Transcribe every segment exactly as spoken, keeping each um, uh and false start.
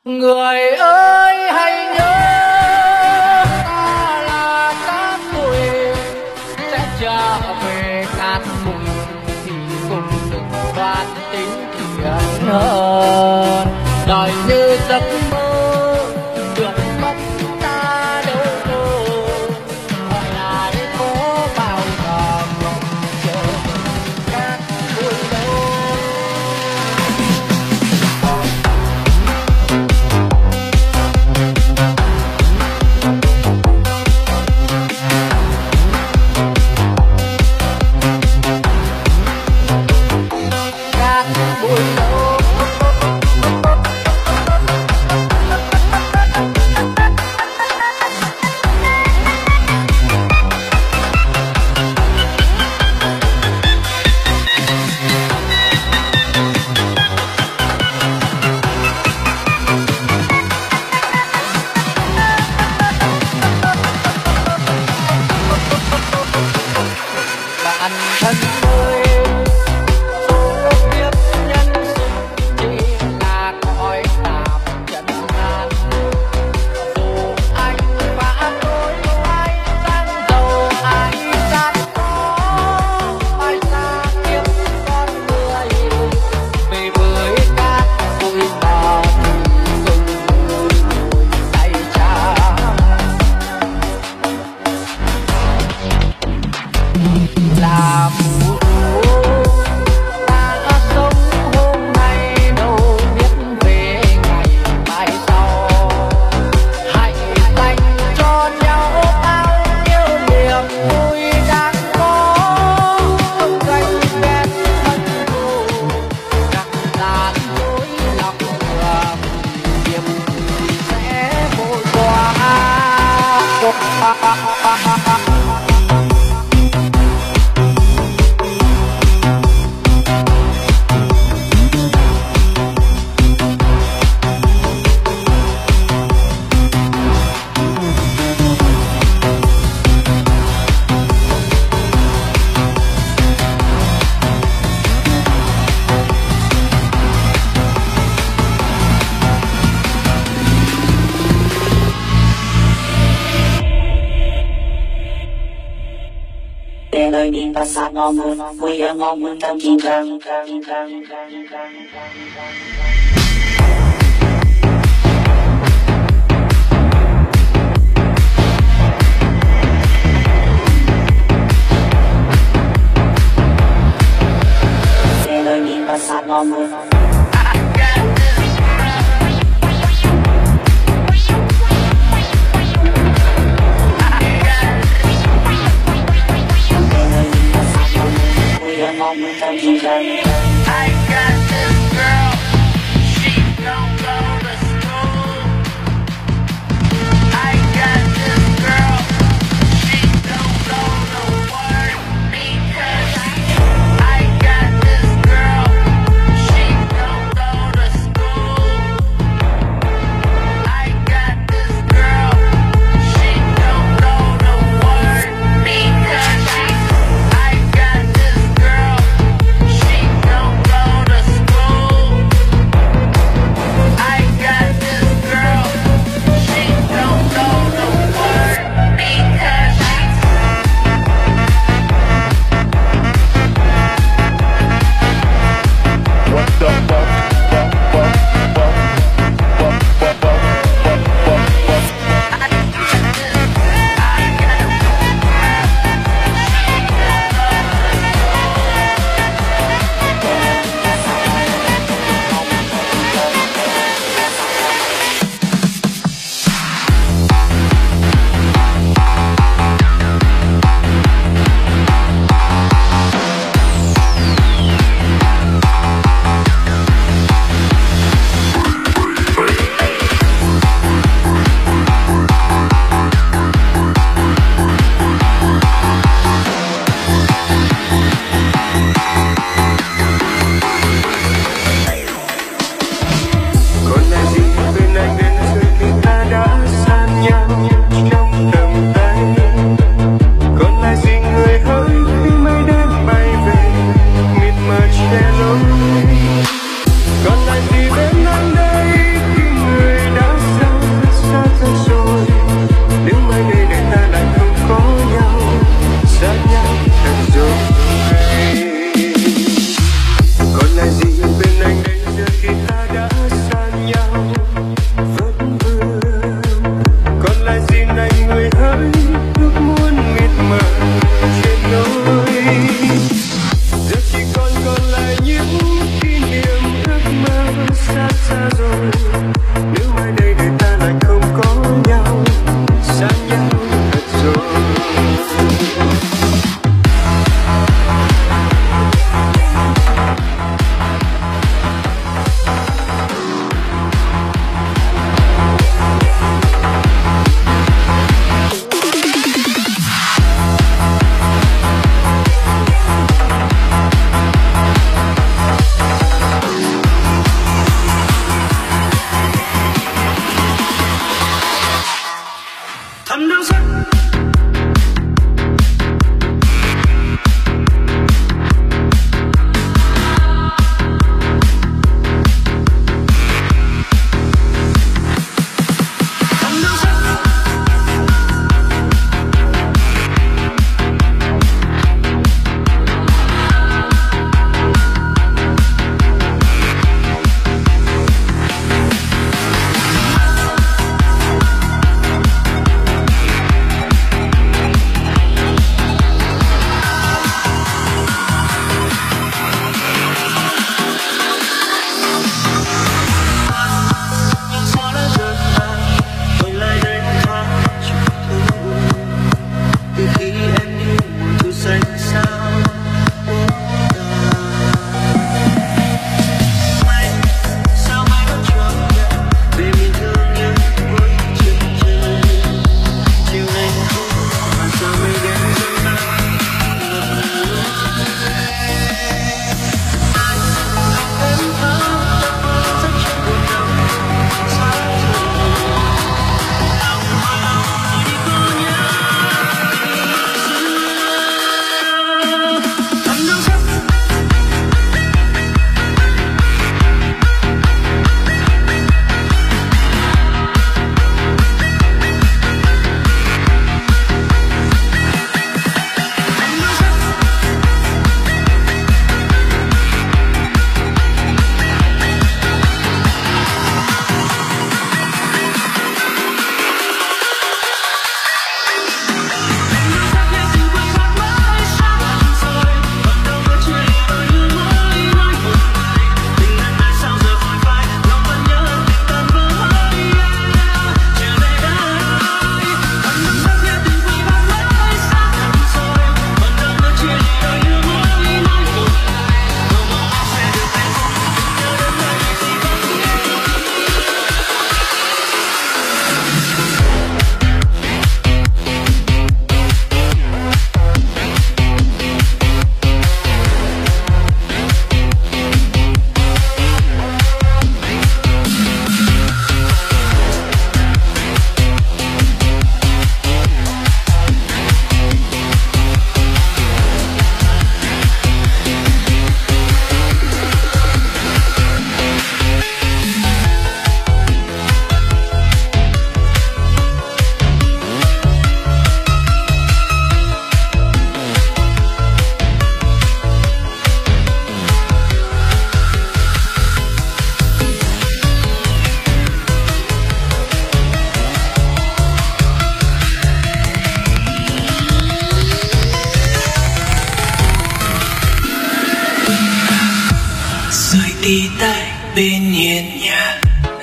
Người ơi hãy nhớ ta là cát bụi, sẽ trở về cát bụi thì cùng đừng đoan tính thiện hơn. Đời như giấc mơ được mất ta đâu ngờ, hỏi lại có bao giờ mộng chờ cát bụi đâu. Bạn thân ơi, số kiếp nhân sinh chỉ là cõi tạm trần gian. Dù anh phá đôi ai gian dầu ai gian có, phải xa kiếp con người về với cát bụi mờ thì dùng đôi tay trắng. Là phù du ta sống hôm nay đâu biết về ngày mai sau. Hãy dành cho nhau bao nhiêu niềm vui đang có, không ganh ghét hận thù nặng gian dối lòng vừa niềm sẽ vội qua. Lời đi và sát ngon mơn, quê ở ngon mơn tâm kim cang. Lời đi và sát ngon mơn. I got this girl, she don't go to school. I got this girl, she don't go to work because I got this girl, she don't go to school. I got this girl, she don't go to work because I got this girl, she don't đi tay bên hiên nhà.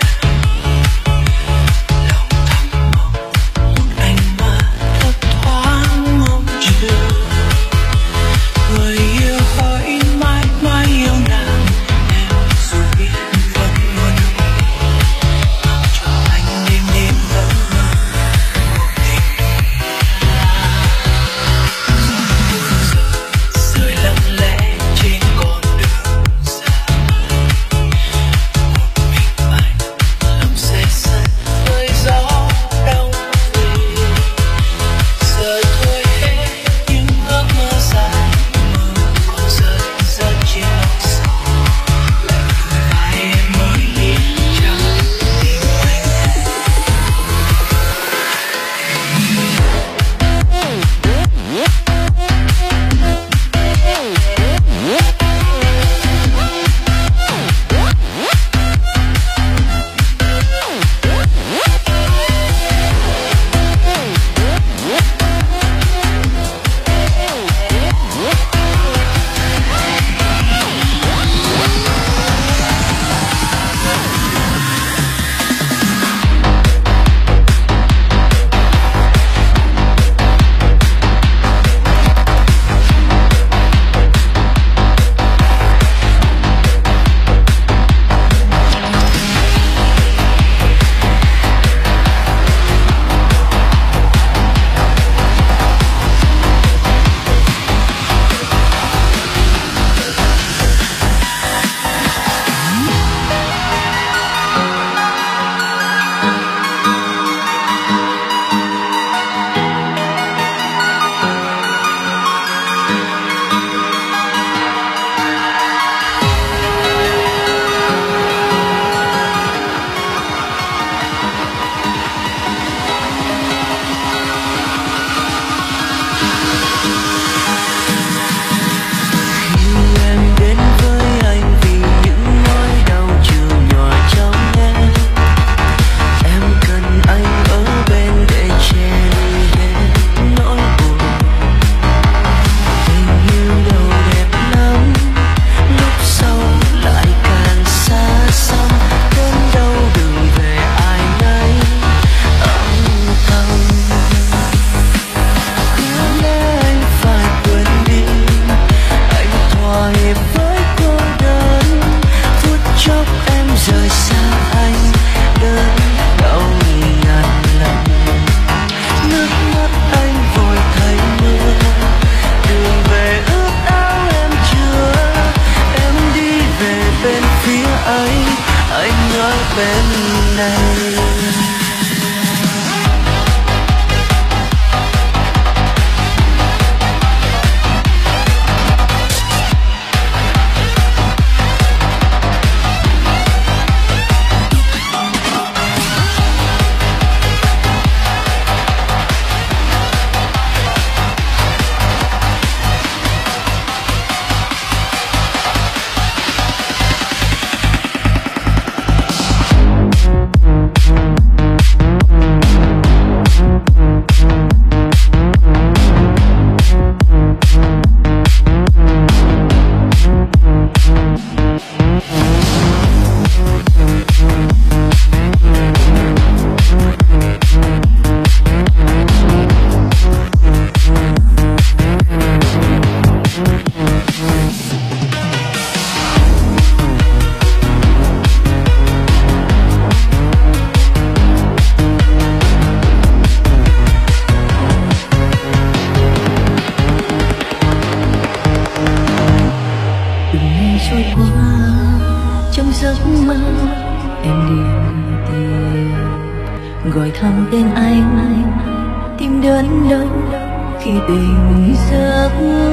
gọi thầm tên anh, tim đớn đau khi tỉnh giấc.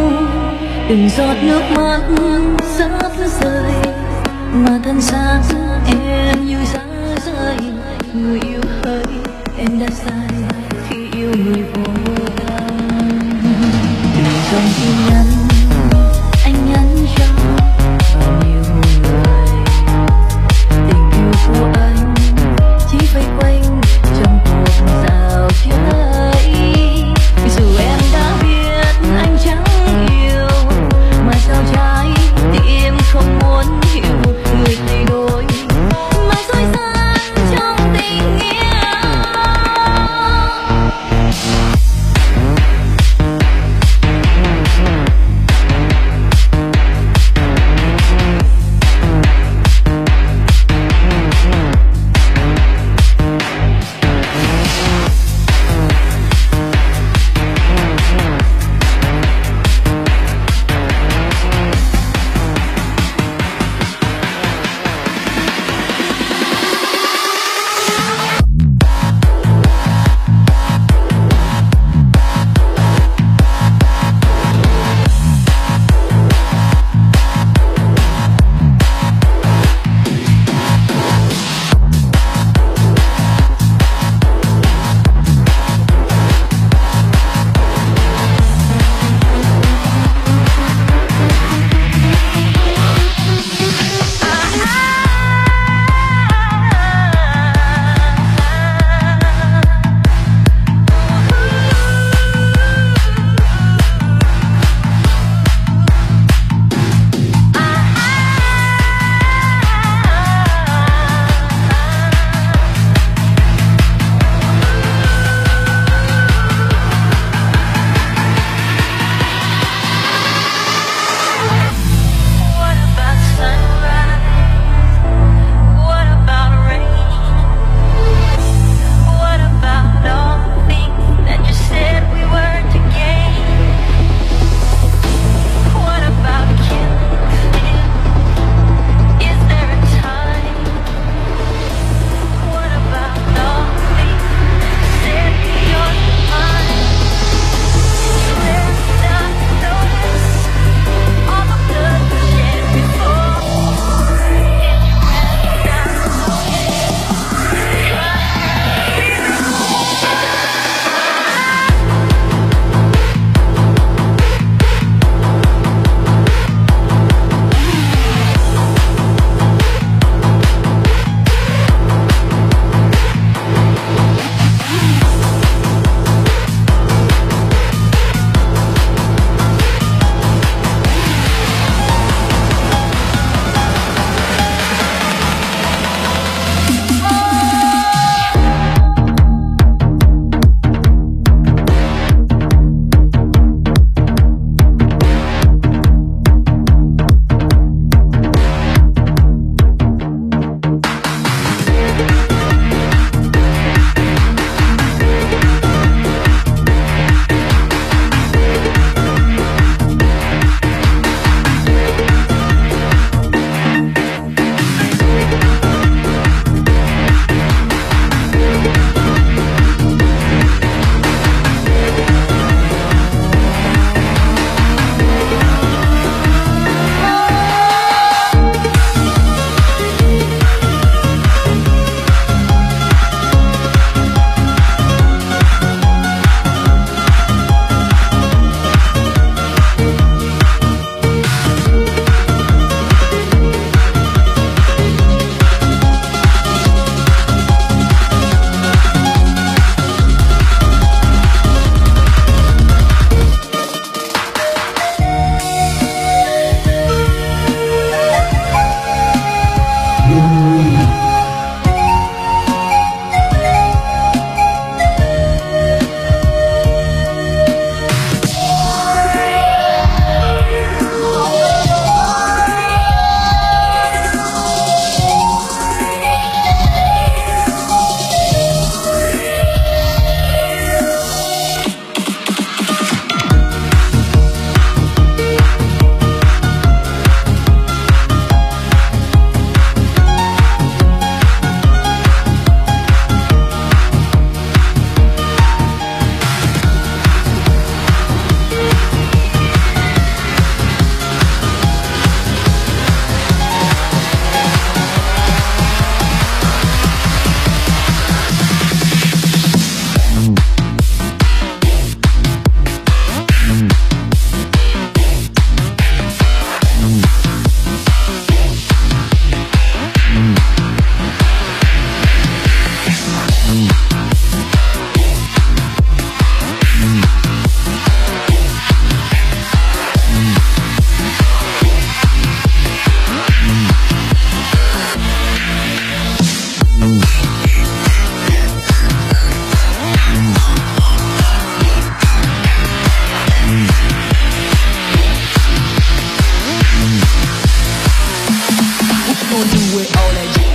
Từng giọt nước mắt sắp rơi mà thân xác em như giá rơi. Người yêu hỡi, em đã sai khi yêu người vô tâm. Từng dòng tin nhắn anh nhắn cho bao nhiêu người, tình yêu của anh chỉ vây quanh trong cuộc dạo chơi. Dù em đã biết anh chẳng yêu, mà sao trái tim không muốn hiểu người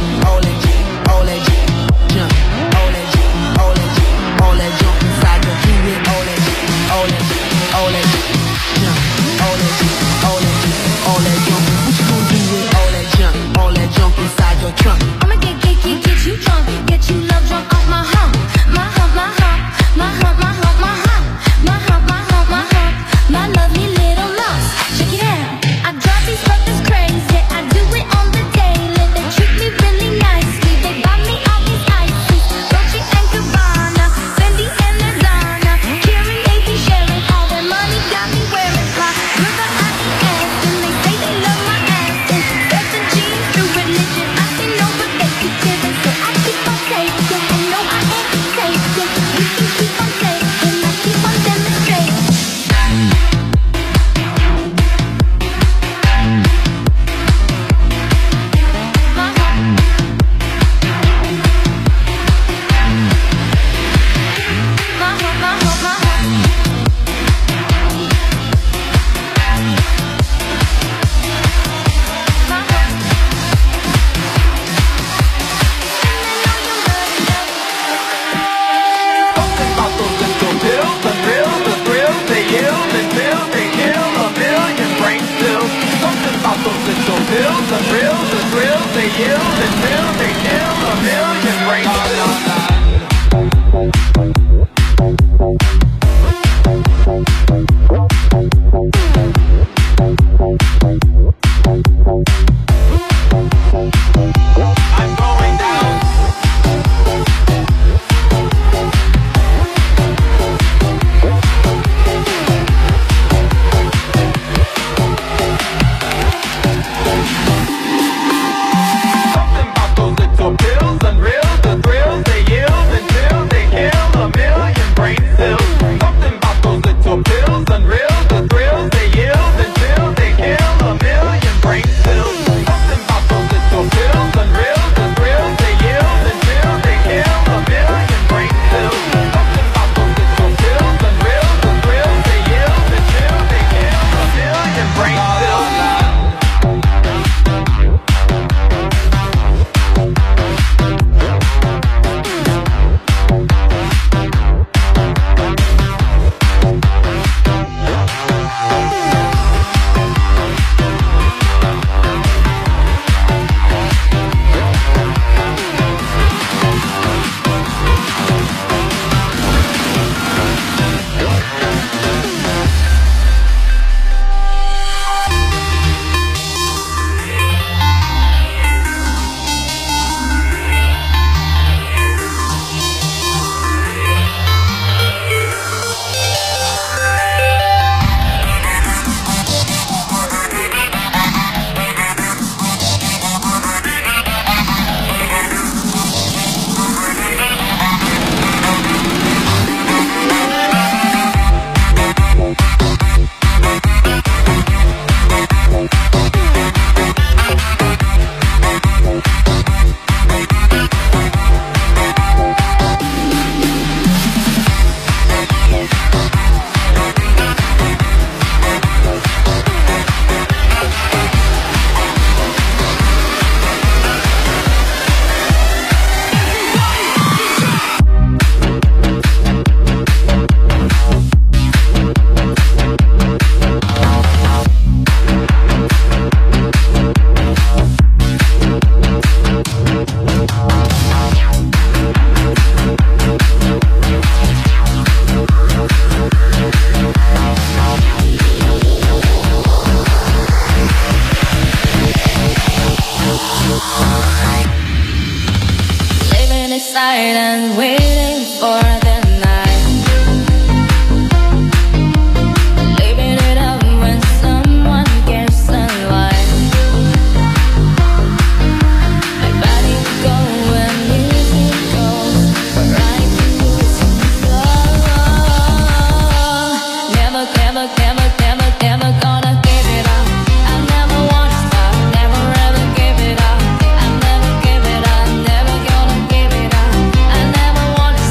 all that G, all that G, jump, all that G, all that G, all that jump inside your key with all that G, all that G, all that G, jump, all that G, all that G, all that jump. What you gonna do with all that jump, all that jump inside your trunk? I'ma get, get, get, get you drunk, get you love drunk off my hump, my hump, my hump, my hump, my hump, my hump, my hump, my hump, my hump, my lovely little lumps. Check it out, I drive these fuckers crazy, I do it on the daily. They treat me really nicely, they buy me all these ices, Dolce and Gabbana, Fendi and Ladonna, Karen, they be sharing all their money, got me wearing my brother, I ain't asking. They say they love my ass and seven G's through religion. I say no, but they keep giving, so I keep on taking. And no, I ain't taking. We can keep on taking, I keep on demonstrating. My heart, my heart, my heart, my heart. My heart. Something about those little pills, the thrill, the thrill they yield until they kill a million brain cells. Something about those little pills, the thrill, the thrill they yield until they kill a million brain cells. I'm going down. Something about those little pills, unreal, the thrills they yield until they kill a million brain cells. Something about those little pills, unreal, the thrills they yield until they kill a million brain cells. Something about those little pills, unreal, the thrills they yield until they kill a million brain cells. Something about those little pills, unreal, the thrills they yield until they kill a million brain cells. Living inside and waiting for the night. Living it up when someone gives a light. My body go where music goes, where I choose to go. Never, never, never, never, never gonna give it up. I never wanna stop, never ever give it up. I never give it up, never gonna give it up. I never wanna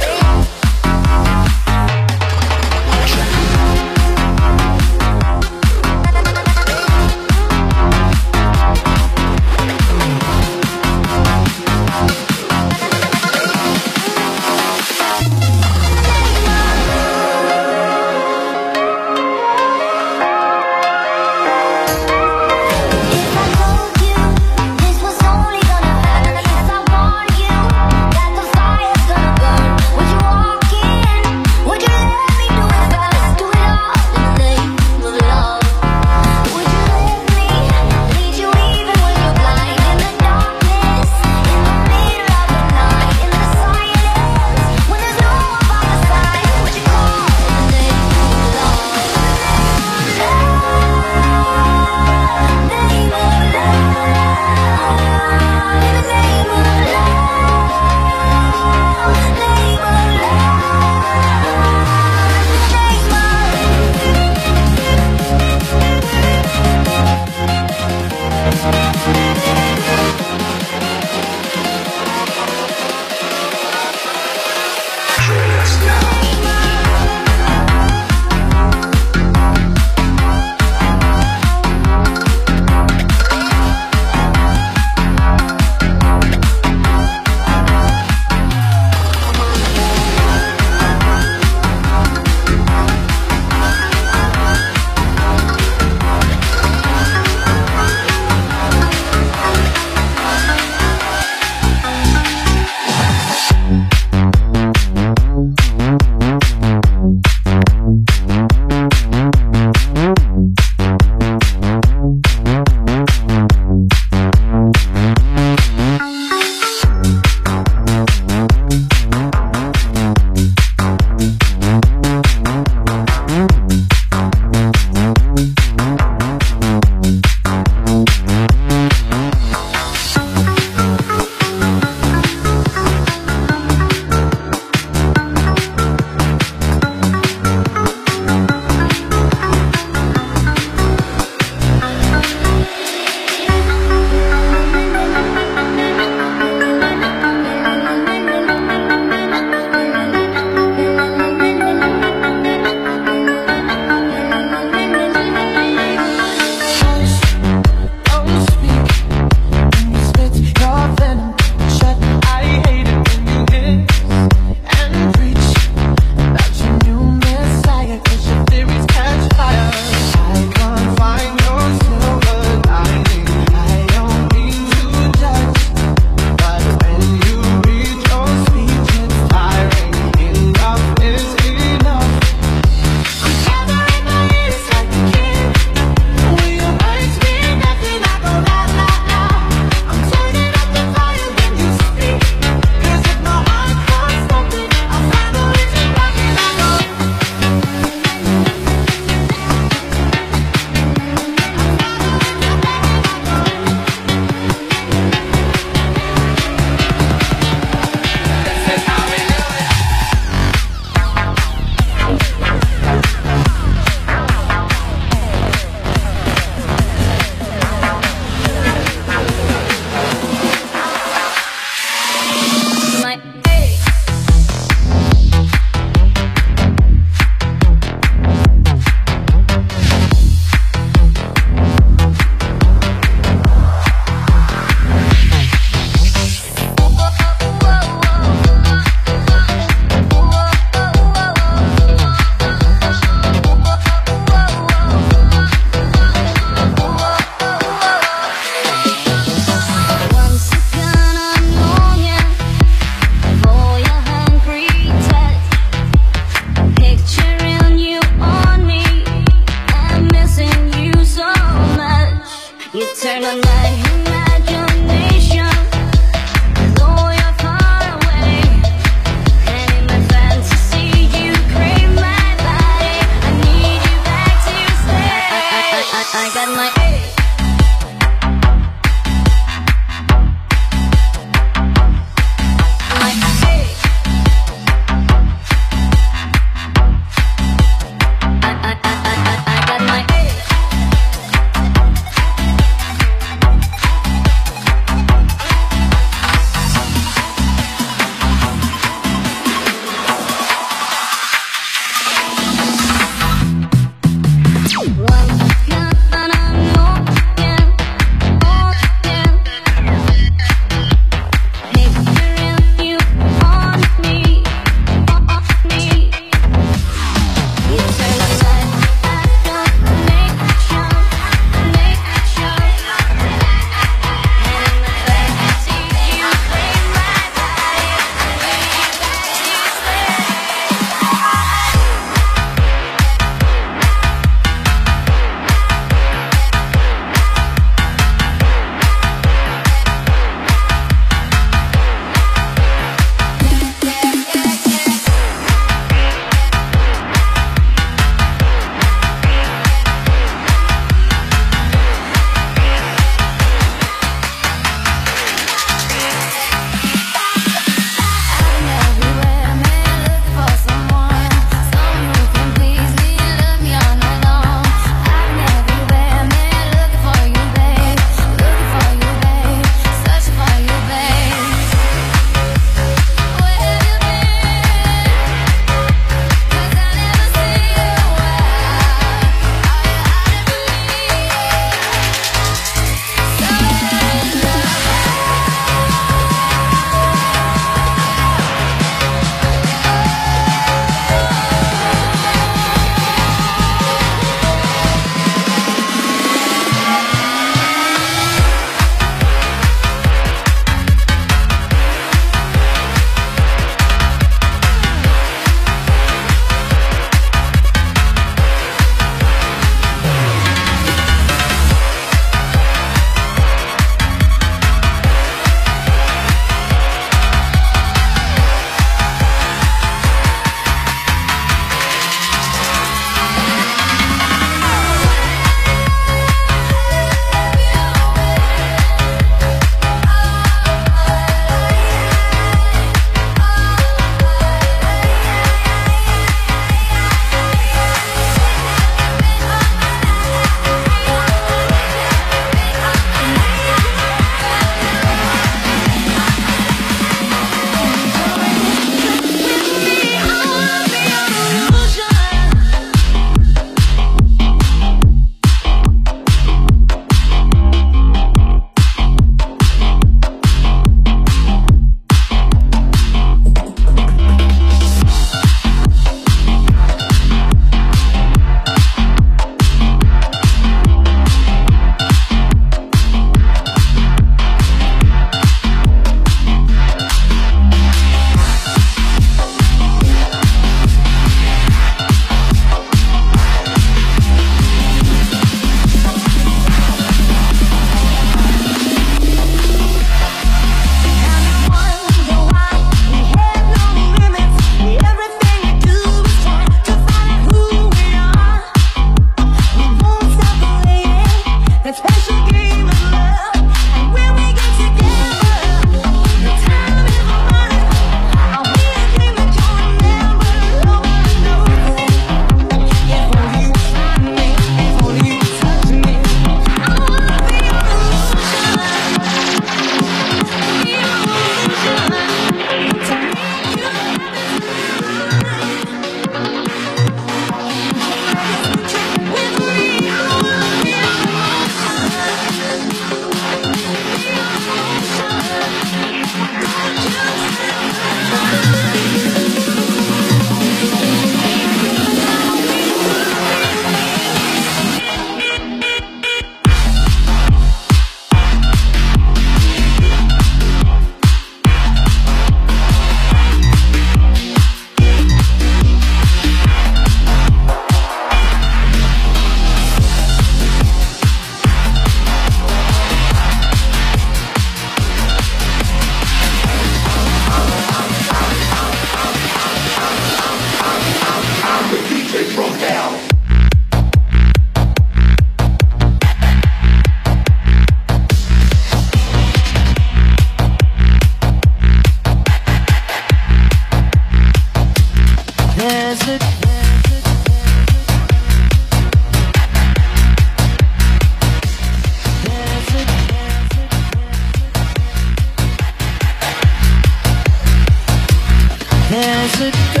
it